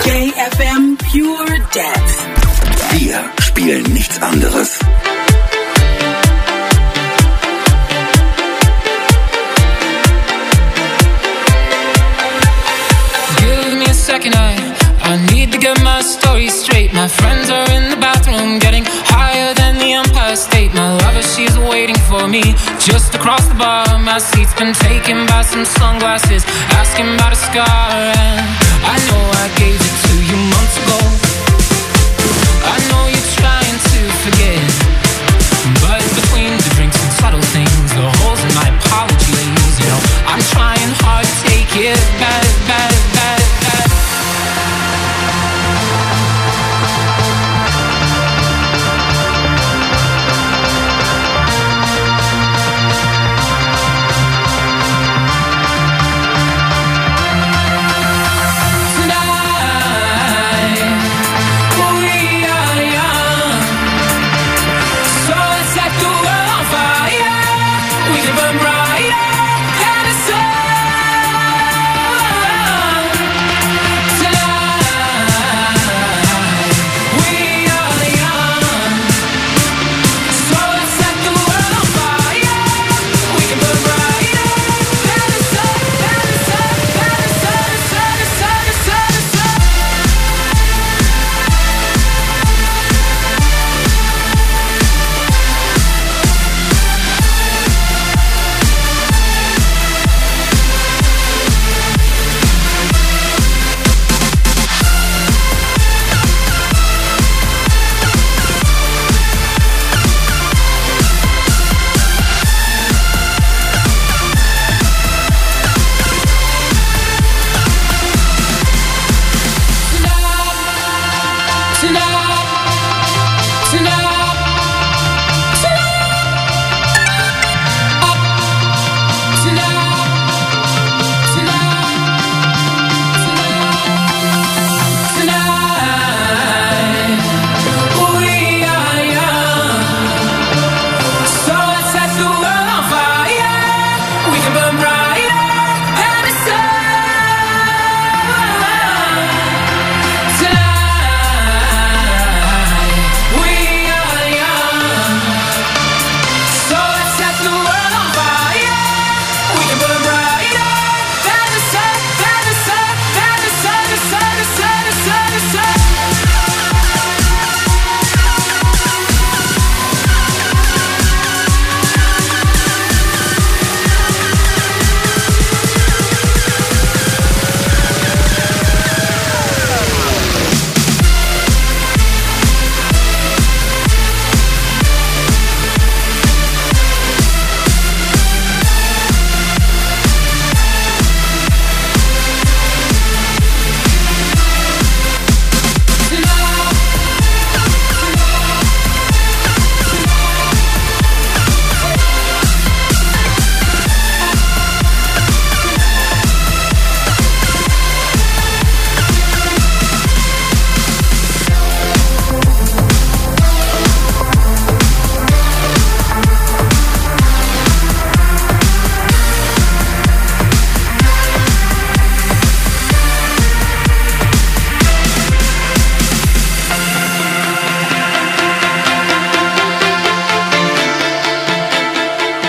Gay FM Pure Dance. Wir spielen nichts anderes. Give me a second, I need to get my story straight. My friends are in the bathroom, getting higher than the Empire State. My lover, she's waiting for me just across the bar. My seat's been taken by some sunglasses, asking about a scar. And